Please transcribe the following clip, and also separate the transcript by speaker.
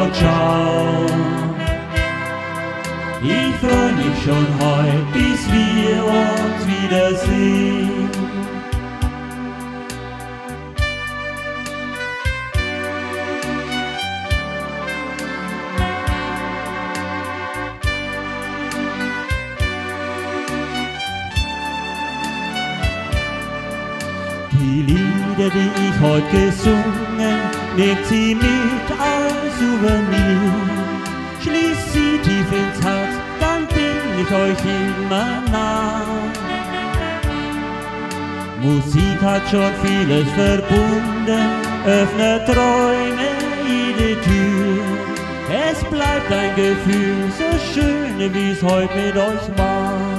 Speaker 1: ciao. Ich freu mich schon heut, bis wir uns wiedersehen. Die Lieder, die ich heut gesungen, nehmt sie mit als Souvenir. Schließt sie tief ins Herz, dann bin ich euch immer nah. Musik hat schon vieles verbunden, öffnet Träume jede Tür. Es bleibt ein Gefühl, so schön, wie's heut mit euch war.